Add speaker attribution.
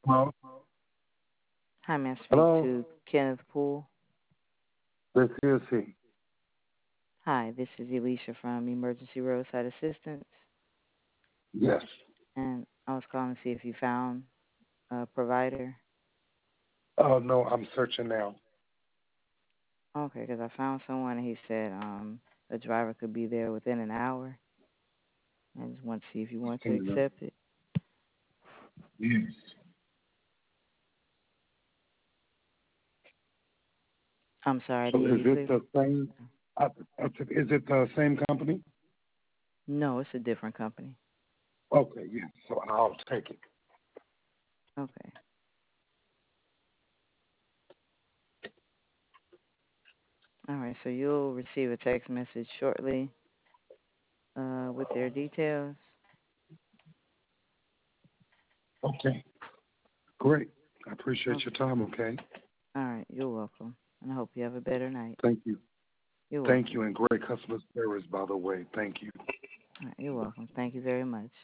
Speaker 1: Hello?
Speaker 2: Hi, may I speak
Speaker 1: Hello?
Speaker 2: to Kenneth Poole?
Speaker 1: This is he.
Speaker 2: Hi, this is Elisha from Emergency Roadside Assistance,
Speaker 1: Yes.
Speaker 2: and I was calling to see if you found a provider.
Speaker 1: Oh, no, I'm searching now.
Speaker 2: Okay, because I found someone and he said a driver could be there within an hour. I just want to see if you want to accept it.
Speaker 1: Yes.
Speaker 2: I'm sorry, I
Speaker 1: So
Speaker 2: didn't hear
Speaker 1: is
Speaker 2: you
Speaker 1: it
Speaker 2: clearly.
Speaker 1: the same? Is it the same company?
Speaker 2: No, it's a different company.
Speaker 1: Okay, yes. So I'll take it.
Speaker 2: Okay. All right, so you'll receive a text message shortly with their details.
Speaker 1: Okay, great. I appreciate
Speaker 2: Okay.
Speaker 1: your time, okay?
Speaker 2: All right, you're welcome, and I hope you have a better night.
Speaker 1: Thank you.
Speaker 2: You're
Speaker 1: Thank
Speaker 2: welcome.
Speaker 1: you, and great customer service, by the way. Thank you.
Speaker 2: All right, you're welcome. Thank you very much.